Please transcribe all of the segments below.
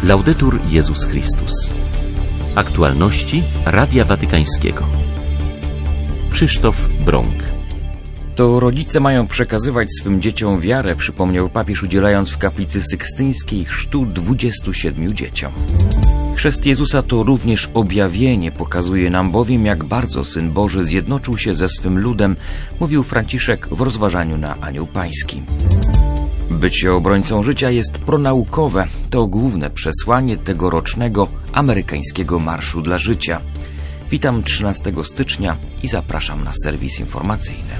Laudetur Jezus Chrystus. Aktualności Radia Watykańskiego. Krzysztof Brąk. To rodzice mają przekazywać swym dzieciom wiarę, przypomniał papież, udzielając w kaplicy sykstyńskiej chrztu 27 dzieciom. Chrzest Jezusa to również objawienie, pokazuje nam bowiem, jak bardzo Syn Boży zjednoczył się ze swym ludem, mówił Franciszek w rozważaniu na Anioł Pański. Bycie obrońcą życia jest pronaukowe. To główne przesłanie tegorocznego amerykańskiego Marszu dla Życia. Witam 13 stycznia i zapraszam na serwis informacyjny.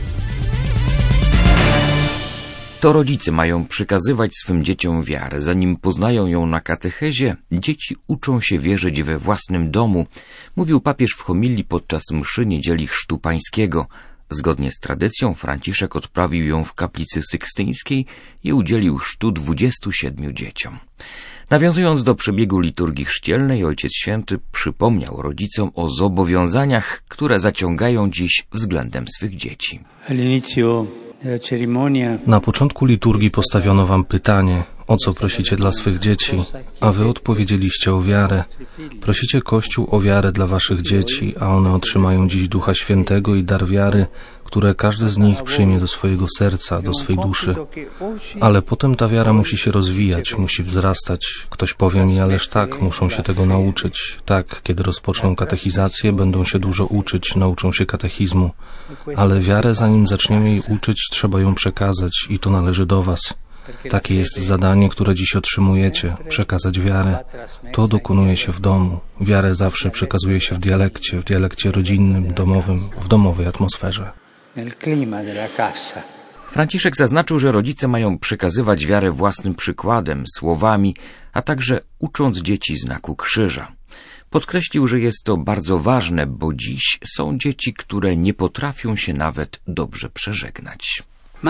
To rodzice mają przekazywać swym dzieciom wiarę. Zanim poznają ją na katechezie, dzieci uczą się wierzyć we własnym domu, mówił papież w homilii podczas mszy niedzieli Chrztu Pańskiego. Zgodnie z tradycją Franciszek odprawił ją w kaplicy sykstyńskiej i udzielił chrztu 27 dzieciom. Nawiązując do przebiegu liturgii chrzcielnej, Ojciec Święty przypomniał rodzicom o zobowiązaniach, które zaciągają dziś względem swych dzieci. Na początku liturgii postawiono wam pytanie, o co prosicie dla swych dzieci, a wy odpowiedzieliście o wiarę. Prosicie Kościół o wiarę dla waszych dzieci, a one otrzymają dziś Ducha Świętego i dar wiary, które każdy z nich przyjmie do swojego serca, do swej duszy. Ale potem ta wiara musi się rozwijać, musi wzrastać. Ktoś powie mi, ależ tak, muszą się tego nauczyć. Tak, kiedy rozpoczną katechizację, będą się dużo uczyć, nauczą się katechizmu. Ale wiarę, zanim zaczniemy jej uczyć, trzeba ją przekazać i to należy do was. Takie jest zadanie, które dziś otrzymujecie, przekazać wiarę. To dokonuje się w domu. Wiarę zawsze przekazuje się w dialekcie rodzinnym, domowym, w domowej atmosferze. Franciszek zaznaczył, że rodzice mają przekazywać wiarę własnym przykładem, słowami, a także ucząc dzieci znaku krzyża. Podkreślił, że jest to bardzo ważne, bo dziś są dzieci, które nie potrafią się nawet dobrze przeżegnać.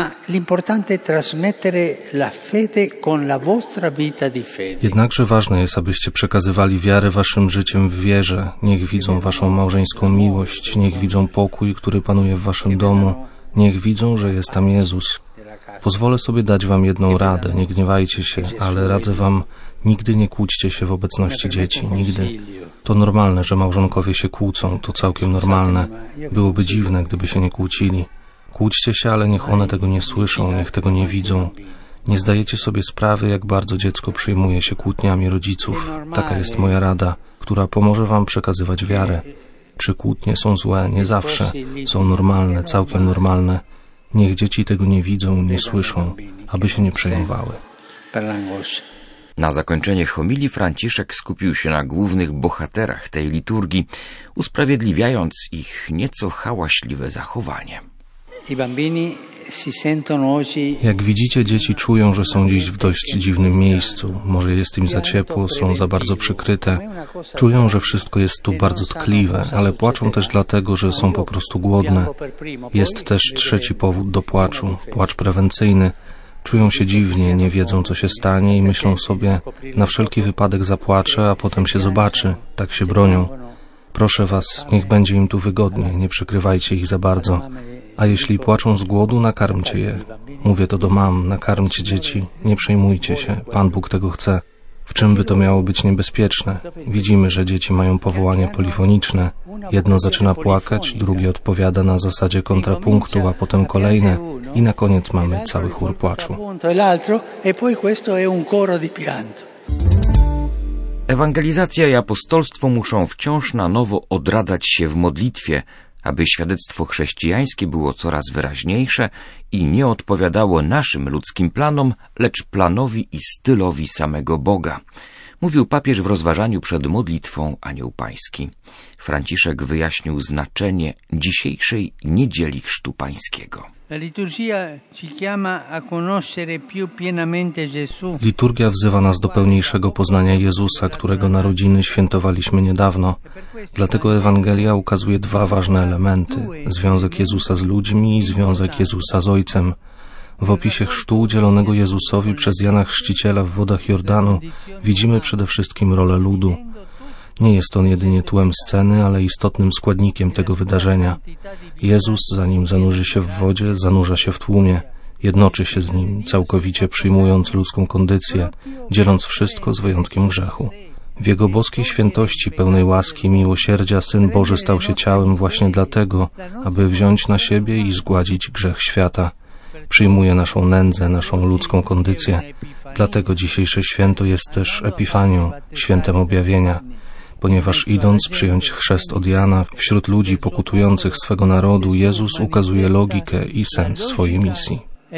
Jednakże ważne jest, abyście przekazywali wiarę waszym życiem w wierze. Niech widzą waszą małżeńską miłość, niech widzą pokój, który panuje w waszym domu, niech widzą, że jest tam Jezus. Pozwolę sobie dać wam jedną radę, nie gniewajcie się, ale radzę wam, nigdy nie kłóćcie się w obecności dzieci, nigdy. To normalne, że małżonkowie się kłócą, to całkiem normalne. Byłoby dziwne, gdyby się nie kłócili. Kłóćcie się, ale niech one tego nie słyszą, niech tego nie widzą. Nie zdajecie sobie sprawy, jak bardzo dziecko przejmuje się kłótniami rodziców. Taka jest moja rada, która pomoże wam przekazywać wiarę. Czy kłótnie są złe? Nie zawsze. Są normalne, całkiem normalne. Niech dzieci tego nie widzą, nie słyszą, aby się nie przejmowały. Na zakończenie homilii Franciszek skupił się na głównych bohaterach tej liturgii, usprawiedliwiając ich nieco hałaśliwe zachowanie. Jak widzicie, dzieci czują, że są dziś w dość dziwnym miejscu. Może jest im za ciepło, są za bardzo przykryte. Czują, że wszystko jest tu bardzo tkliwe, ale płaczą też dlatego, że są po prostu głodne. Jest też trzeci powód do płaczu, płacz prewencyjny. Czują się dziwnie, nie wiedzą, co się stanie i myślą sobie, na wszelki wypadek zapłaczę, a potem się zobaczy. Tak się bronią. Proszę was, niech będzie im tu wygodnie, nie przykrywajcie ich za bardzo. A jeśli płaczą z głodu, nakarmcie je. Mówię to do mam, nakarmcie dzieci, nie przejmujcie się, Pan Bóg tego chce. W czym by to miało być niebezpieczne? Widzimy, że dzieci mają powołania polifoniczne. Jedno zaczyna płakać, drugie odpowiada na zasadzie kontrapunktu, a potem kolejne i na koniec mamy cały chór płaczu. Ewangelizacja i apostolstwo muszą wciąż na nowo odradzać się w modlitwie, aby świadectwo chrześcijańskie było coraz wyraźniejsze i nie odpowiadało naszym ludzkim planom, lecz planowi i stylowi samego Boga. Mówił papież w rozważaniu przed modlitwą Anioł Pański. Franciszek wyjaśnił znaczenie dzisiejszej niedzieli Chrztu Pańskiego. Liturgia wzywa nas do pełniejszego poznania Jezusa, którego narodziny świętowaliśmy niedawno. Dlatego Ewangelia ukazuje dwa ważne elementy: związek Jezusa z ludźmi i związek Jezusa z Ojcem. W opisie chrztu udzielonego Jezusowi przez Jana Chrzciciela w wodach Jordanu widzimy przede wszystkim rolę ludu. Nie jest on jedynie tłem sceny, ale istotnym składnikiem tego wydarzenia. Jezus, zanim zanurzy się w wodzie, zanurza się w tłumie. jednoczy się z Nim, całkowicie przyjmując ludzką kondycję, dzieląc wszystko z wyjątkiem grzechu. W Jego boskiej świętości, pełnej łaski i miłosierdzia Syn Boży stał się ciałem właśnie dlatego, aby wziąć na siebie i zgładzić grzech świata. Przyjmuje naszą nędzę, naszą ludzką kondycję. Dlatego dzisiejsze święto jest też Epifanią, świętem objawienia, ponieważ idąc przyjąć chrzest od Jana wśród ludzi pokutujących swego narodu, Jezus ukazuje logikę i sens swojej misji.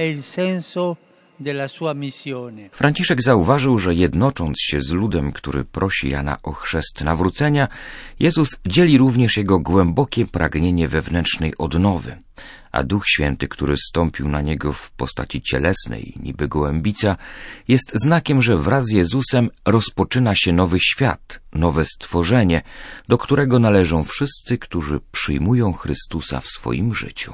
Franciszek zauważył, że jednocząc się z ludem, który prosi Jana o chrzest nawrócenia, Jezus dzieli również jego głębokie pragnienie wewnętrznej odnowy, a Duch Święty, który zstąpił na niego w postaci cielesnej, niby gołębica, jest znakiem, że wraz z Jezusem rozpoczyna się nowy świat, nowe stworzenie, do którego należą wszyscy, którzy przyjmują Chrystusa w swoim życiu.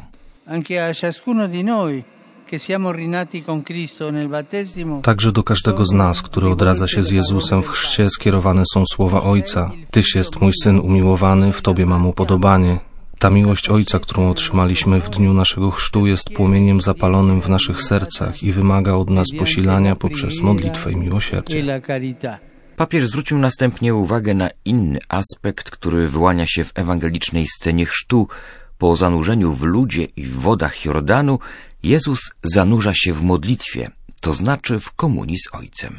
Także do każdego z nas, który odradza się z Jezusem w chrzcie, skierowane są słowa Ojca. Tyś jest mój Syn umiłowany, w Tobie mam upodobanie. Ta miłość Ojca, którą otrzymaliśmy w dniu naszego chrztu, jest płomieniem zapalonym w naszych sercach i wymaga od nas posilania poprzez modlitwę i miłosierdzie. Papież zwrócił następnie uwagę na inny aspekt, który wyłania się w ewangelicznej scenie chrztu. Po zanurzeniu w ludzie i w wodach Jordanu Jezus zanurza się w modlitwie, to znaczy w komunii z Ojcem.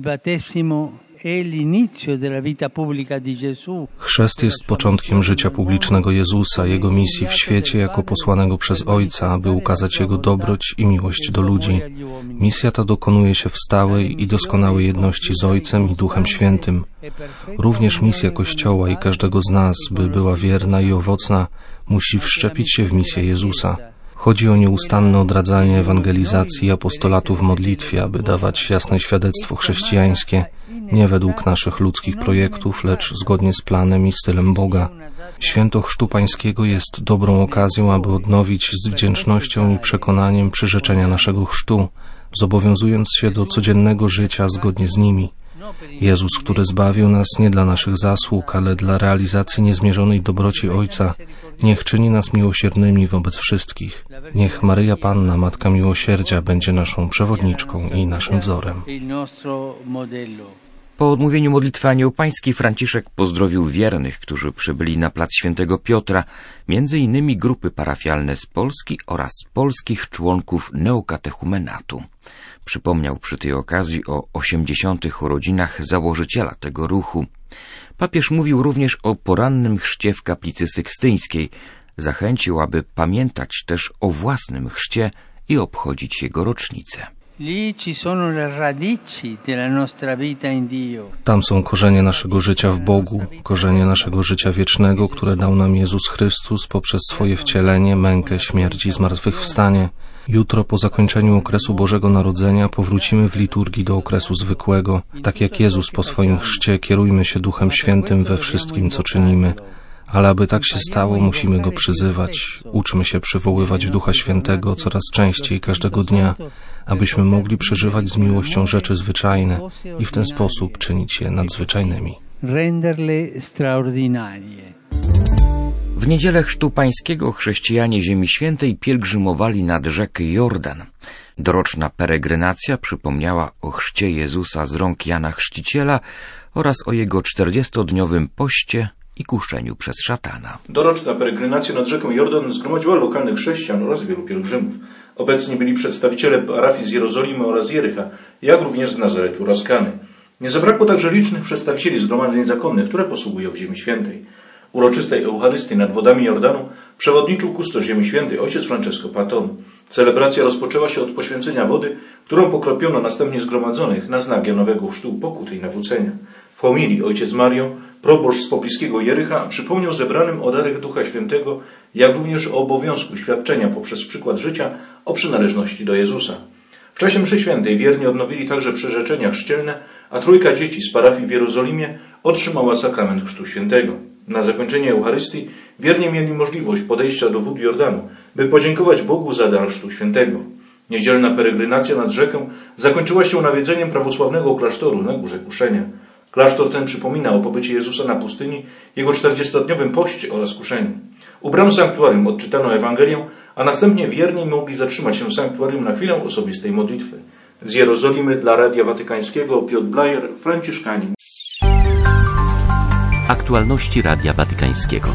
Chrzest jest początkiem życia publicznego Jezusa, Jego misji w świecie jako posłanego przez Ojca, aby ukazać Jego dobroć i miłość do ludzi. Misja ta dokonuje się w stałej i doskonałej jedności z Ojcem i Duchem Świętym. Również misja Kościoła i każdego z nas, by była wierna i owocna, musi wszczepić się w misję Jezusa. Chodzi o nieustanne odradzanie ewangelizacji i apostolatu w modlitwie, aby dawać jasne świadectwo chrześcijańskie, nie według naszych ludzkich projektów, lecz zgodnie z planem i stylem Boga. Święto Chrztu Pańskiego jest dobrą okazją, aby odnowić z wdzięcznością i przekonaniem przyrzeczenia naszego chrztu, zobowiązując się do codziennego życia zgodnie z nimi. Jezus, który zbawił nas nie dla naszych zasług, ale dla realizacji niezmierzonej dobroci Ojca, niech czyni nas miłosiernymi wobec wszystkich. Niech Maryja Panna, Matka Miłosierdzia, będzie naszą przewodniczką i naszym wzorem. Po odmówieniu modlitwy Anioł Pański Franciszek pozdrowił wiernych, którzy przybyli na plac Świętego Piotra, między innymi grupy parafialne z Polski oraz polskich członków neokatechumenatu. Przypomniał przy tej okazji o 80. urodzinach założyciela tego ruchu. Papież mówił również o porannym chrzcie w kaplicy sykstyńskiej. Zachęcił, aby pamiętać też o własnym chrzcie i obchodzić jego rocznicę. Tam są korzenie naszego życia w Bogu, korzenie naszego życia wiecznego, które dał nam Jezus Chrystus poprzez swoje wcielenie, mękę, śmierć i zmartwychwstanie. Jutro po zakończeniu okresu Bożego Narodzenia powrócimy w liturgii do okresu zwykłego. Tak jak Jezus po swoim chrzcie, kierujmy się Duchem Świętym we wszystkim, co czynimy. Ale aby tak się stało, musimy Go przyzywać. Uczmy się przywoływać Ducha Świętego coraz częściej każdego dnia, abyśmy mogli przeżywać z miłością rzeczy zwyczajne i w ten sposób czynić je nadzwyczajnymi. W niedzielę Chrztu Pańskiego chrześcijanie Ziemi Świętej pielgrzymowali nad rzekę Jordan. Doroczna peregrinacja przypomniała o chrzcie Jezusa z rąk Jana Chrzciciela oraz o jego 40-dniowym poście i kuszeniu przez szatana. Doroczna peregrinacja nad rzeką Jordan zgromadziła lokalnych chrześcijan oraz wielu pielgrzymów. Obecni byli przedstawiciele parafii z Jerozolimy oraz Jericha, jak również z Nazaretu oraz Kany. Nie zabrakło także licznych przedstawicieli zgromadzeń zakonnych, które posługują w Ziemi Świętej. Uroczystej Eucharystii nad wodami Jordanu przewodniczył kustosz Ziemi Świętej ojciec Francesco Patton. Celebracja rozpoczęła się od poświęcenia wody, którą pokropiono następnie zgromadzonych na znak Janowego Chrztu, pokuty i nawrócenia. W homilii ojciec Mario, proboszcz z pobliskiego Jericha, przypomniał zebranym o darach Ducha Świętego, jak również o obowiązku świadczenia poprzez przykład życia o przynależności do Jezusa. W czasie mszy świętej wierni odnowili także przyrzeczenia chrzcielne, a trójka dzieci z parafii w Jerozolimie otrzymała sakrament Chrztu Świętego. Na zakończenie Eucharystii wierni mieli możliwość podejścia do wód Jordanu, by podziękować Bogu za dar Chrztu Świętego. Niedzielna peregrinacja nad rzekę zakończyła się nawiedzeniem prawosławnego klasztoru na Górze Kuszenia. Klasztor ten przypomina o pobycie Jezusa na pustyni, jego 40-dniowym poście oraz kuszeniu. U bram sanktuarium odczytano Ewangelię, a następnie wierni mogli zatrzymać się w sanktuarium na chwilę osobistej modlitwy. Z Jerozolimy dla Radia Watykańskiego Piotr Blajer, Franciszkanin. Aktualności Radia Watykańskiego.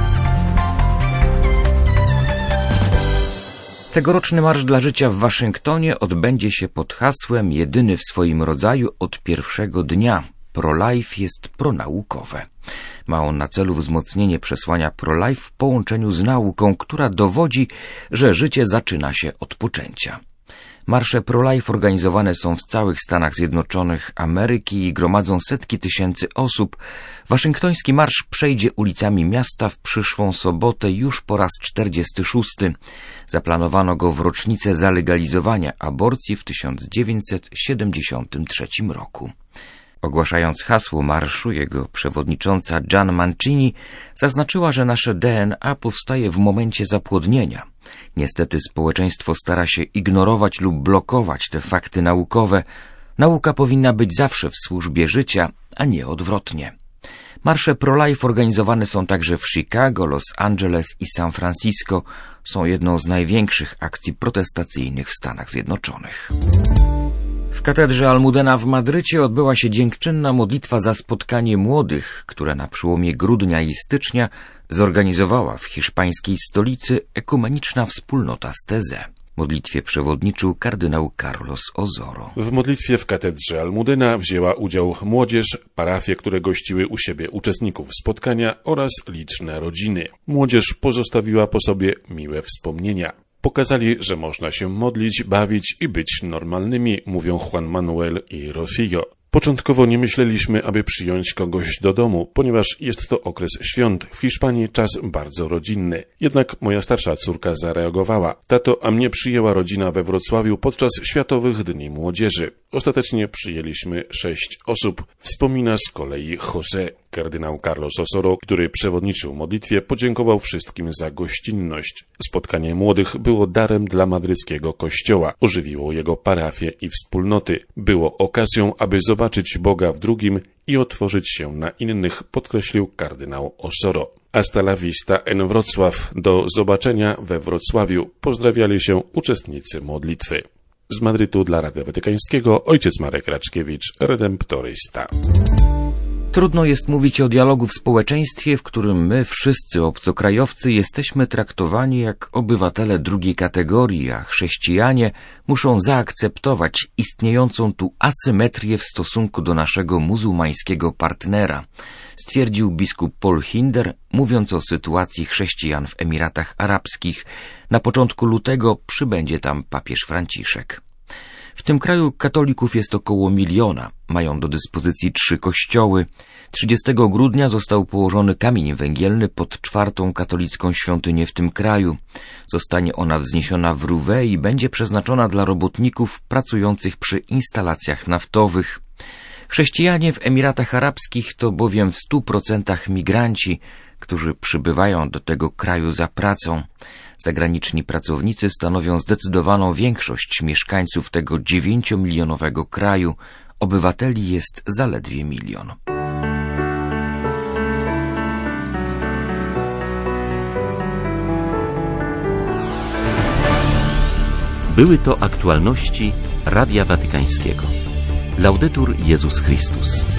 Tegoroczny Marsz dla Życia w Waszyngtonie odbędzie się pod hasłem jedyny w swoim rodzaju od pierwszego dnia. Pro-life jest pronaukowe. Ma on na celu wzmocnienie przesłania pro-life w połączeniu z nauką, która dowodzi, że życie zaczyna się od poczęcia. Marsze pro-life organizowane są w całych Stanach Zjednoczonych Ameryki i gromadzą setki tysięcy osób. Waszyngtoński marsz przejdzie ulicami miasta w przyszłą sobotę już po raz 46. Zaplanowano go w rocznicę zalegalizowania aborcji w 1973 roku. Ogłaszając hasło marszu, jego przewodnicząca Jan Mancini zaznaczyła, że nasze DNA powstaje w momencie zapłodnienia. Niestety społeczeństwo stara się ignorować lub blokować te fakty naukowe. Nauka powinna być zawsze w służbie życia, a nie odwrotnie. Marsze pro-life organizowane są także w Chicago, Los Angeles i San Francisco. Są jedną z największych akcji protestacyjnych w Stanach Zjednoczonych. W katedrze Almudena w Madrycie odbyła się dziękczynna modlitwa za spotkanie młodych, które na przełomie grudnia i stycznia zorganizowała w hiszpańskiej stolicy ekumeniczna wspólnota z Teze. Modlitwie przewodniczył kardynał Carlos Osoro. W modlitwie w katedrze Almudena wzięła udział młodzież, parafie, które gościły u siebie uczestników spotkania oraz liczne rodziny. Młodzież pozostawiła po sobie miłe wspomnienia. Pokazali, że można się modlić, bawić i być normalnymi, mówią Juan Manuel i Rocío. Początkowo nie myśleliśmy, aby przyjąć kogoś do domu, ponieważ jest to okres świąt. W Hiszpanii czas bardzo rodzinny. Jednak moja starsza córka zareagowała. Tato, a mnie przyjęła rodzina we Wrocławiu podczas Światowych Dni Młodzieży. Ostatecznie przyjęliśmy 6 osób, wspomina z kolei José. Kardynał Carlos Osoro, który przewodniczył modlitwie, podziękował wszystkim za gościnność. Spotkanie młodych było darem dla madryckiego kościoła. Ożywiło jego parafię i wspólnoty. Było okazją, aby zobaczyć Boga w drugim i otworzyć się na innych, podkreślił kardynał Osoro. Hasta la vista en Wrocław. Do zobaczenia we Wrocławiu. Pozdrawiali się uczestnicy modlitwy. Z Madrytu dla Radia Watykańskiego ojciec Marek Raczkiewicz, redemptorysta. Trudno jest mówić o dialogu w społeczeństwie, w którym my wszyscy obcokrajowcy jesteśmy traktowani jak obywatele drugiej kategorii, a chrześcijanie muszą zaakceptować istniejącą tu asymetrię w stosunku do naszego muzułmańskiego partnera, stwierdził biskup Paul Hinder, mówiąc o sytuacji chrześcijan w Emiratach Arabskich. Na początku lutego przybędzie tam papież Franciszek. W tym kraju katolików jest około 1 miliona. Mają do dyspozycji 3 kościoły. 30 grudnia został położony kamień węgielny pod 4. katolicką świątynię w tym kraju. Zostanie ona wzniesiona w Roubaix i będzie przeznaczona dla robotników pracujących przy instalacjach naftowych. Chrześcijanie w Emiratach Arabskich to bowiem w 100% migranci, którzy przybywają do tego kraju za pracą. Zagraniczni pracownicy stanowią zdecydowaną większość mieszkańców tego 9-milionowego kraju. Obywateli jest zaledwie 1 milion. Były to aktualności Radia Watykańskiego. Laudetur Jezus Chrystus.